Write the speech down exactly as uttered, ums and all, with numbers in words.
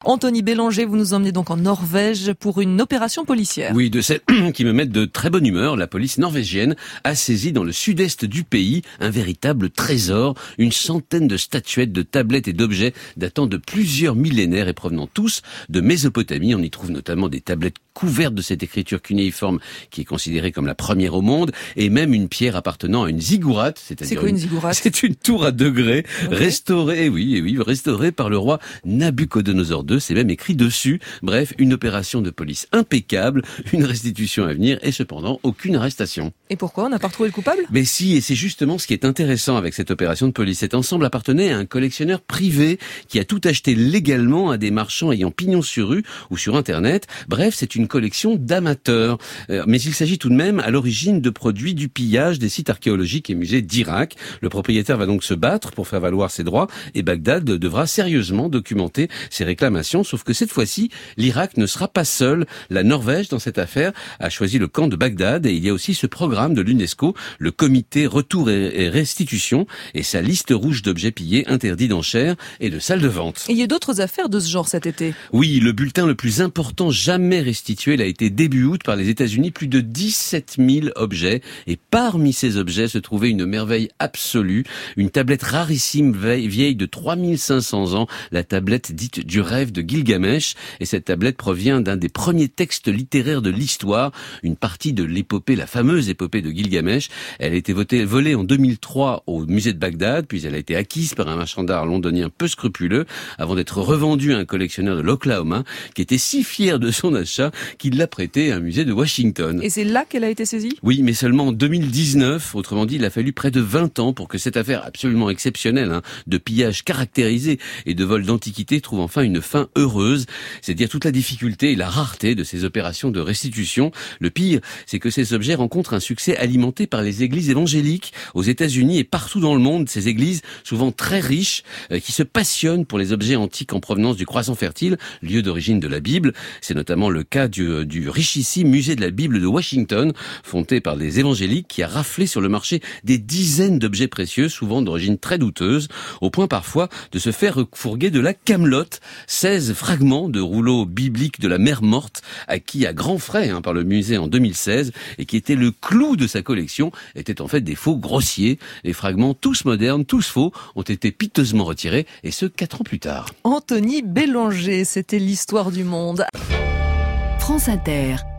Anthony Bélanger, vous nous emmenez donc en Norvège pour une opération policière. Oui, de celles qui me mettent de très bonne humeur. La police norvégienne a saisi dans le sud-est du pays un véritable trésor, une centaine de statuettes, de tablettes et d'objets datant de plusieurs millénaires et provenant tous de Mésopotamie. On y trouve notamment des tablettes couvertes de cette écriture cunéiforme qui est considérée comme la première au monde, et même une pierre appartenant à une ziggourate, c'est-à-dire c'est quoi une, une ziggourate? C'est une tour à degrés okay. restaurée, oui, oui, restaurée par le roi Nabuchodonosor deux. C'est même écrit dessus. Bref, une opération de police impeccable, une restitution à venir et cependant aucune arrestation. Et pourquoi? On n'a pas retrouvé le coupable? Mais si, et c'est justement ce qui est intéressant avec cette opération de police. Cet ensemble appartenait à un collectionneur privé qui a tout acheté légalement à des marchands ayant pignon sur rue ou sur Internet. Bref, c'est une collection d'amateurs. Euh, mais il s'agit tout de même à l'origine de produits du pillage des sites archéologiques et musées d'Irak. Le propriétaire va donc se battre pour faire valoir ses droits et Bagdad devra sérieusement documenter ses réclamations. Sauf que cette fois-ci, l'Irak ne sera pas seul. La Norvège, dans cette affaire, a choisi le camp de Bagdad et il y a aussi ce programme de l'UNESCO, le comité Retour et Restitution, et sa liste rouge d'objets pillés, interdits d'enchères et de salles de vente. Et il y a d'autres affaires de ce genre cet été? Oui, le bulletin le plus important jamais restitué l'a été début août par les États-Unis, plus de dix-sept mille objets. Et parmi ces objets se trouvait une merveille absolue, une tablette rarissime vieille de trois mille cinq cents ans, la tablette dite du rêve de Gilgamesh. Et cette tablette provient d'un des premiers textes littéraires de l'histoire, une partie de l'épopée, la fameuse épopée de Gilgamesh. Elle a été votée, volée en deux mille trois au musée de Bagdad, puis elle a été acquise par un marchand d'art londonien peu scrupuleux, avant d'être revendue à un collectionneur de l'Oklahoma, qui était si fier de son achat qu'il l'a prêtée à un musée de Washington. Et c'est là qu'elle a été saisie? Oui, mais seulement en deux mille dix-neuf. Autrement dit, il a fallu près de vingt ans pour que cette affaire absolument exceptionnelle, hein, de pillage caractérisé et de vol d'antiquités trouve enfin une fin heureuse. C'est dire toute la difficulté et la rareté de ces opérations de restitution. Le pire, c'est que ces objets rencontrent un succès alimenté par les églises évangéliques aux États-Unis et partout dans le monde. Ces églises, souvent très riches, euh, qui se passionnent pour les objets antiques en provenance du Croissant Fertile, lieu d'origine de la Bible. C'est notamment le cas du, du richissime musée de la Bible de Washington, fondé par des évangéliques, qui a raflé sur le marché des dizaines d'objets précieux, souvent d'origine très douteuse, au point parfois de se faire fourguer de la camelote, seize fragments de rouleaux bibliques de la mer morte, acquis à grands frais hein, par le musée en deux mille seize, et qui étaient le clou de sa collection, étaient en fait des faux grossiers. Les fragments, tous modernes, tous faux, ont été piteusement retirés, et ce, quatre ans plus tard. Anthony Bélanger, c'était l'histoire du monde. France Inter.